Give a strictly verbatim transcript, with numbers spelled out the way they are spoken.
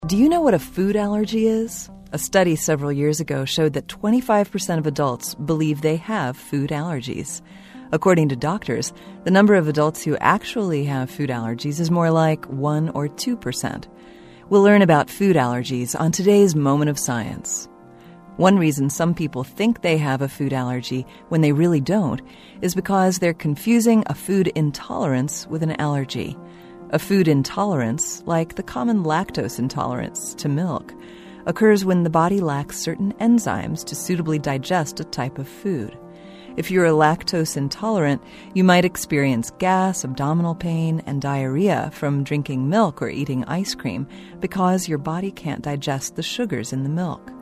Do you know what a food allergy is? A study several years ago showed that twenty-five percent of adults believe they have food allergies. According to doctors, the number of adults who actually have food allergies is more like one or two percent. We'll learn about food allergies on today's Moment of Science. One reason some people think they have a food allergy when they really don't is because they're confusing a food intolerance with an allergy. A food intolerance, like the common lactose intolerance to milk, occurs when the body lacks certain enzymes to suitably digest a type of food. If you're a lactose intolerant, you might experience gas, abdominal pain, and diarrhea from drinking milk or eating ice cream because your body can't digest the sugars in the milk.